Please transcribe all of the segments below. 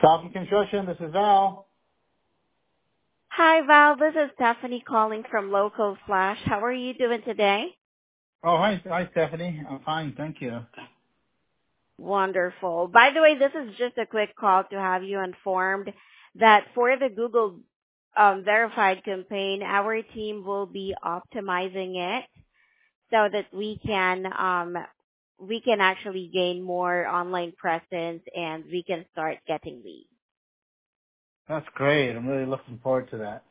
Falcon Construction, this is Val. Hi, Val. This is Stephanie calling from Local Flash. How are you doing today? Oh, hi, Stephanie. I'm fine, thank you. Wonderful. By the way, this is just a quick call to have you informed that for the Google verified campaign, our team will be optimizing it so that we can actually gain more online presence and we can start getting leads. That's great. I'm really looking forward to that.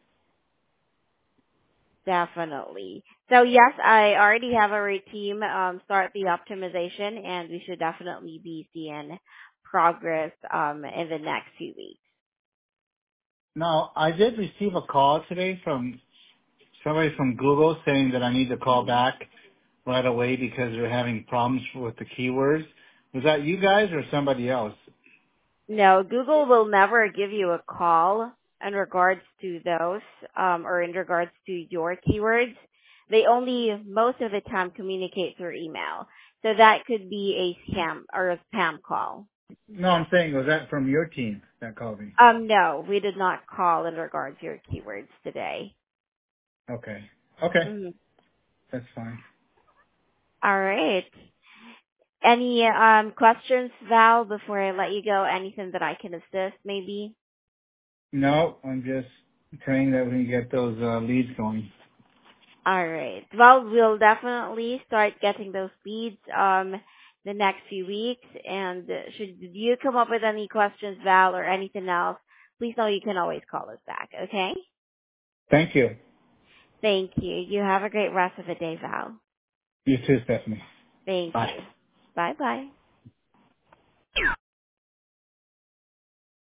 Definitely. So yes, I already have our team start the optimization, and we should definitely be seeing progress in the next few weeks. Now, I did receive a call today from somebody from Google saying that I need to call Mhm. back right away because they're having problems with the keywords. Was that you guys or somebody else? No, Google will never give you a call in regards to those or in regards to your keywords. They only most of the time communicate through email, so that could be a scam or a spam call. No, I'm saying, was that from your team that called me? No, we did not call in regards to your keywords today. Okay. Okay, Mhm. that's fine. All right. Any questions, Val, before I let you go? Anything that I can assist, maybe? No, I'm just praying that we can get those leads going. All right. Well, we'll definitely start getting those leads the next few weeks. And should you come up with any questions, Val, or anything else, please know you can always call us back, okay? Thank you. Thank you. You have a great rest of the day, Val. You too, Stephanie. Thank Bye. you. Bye-bye.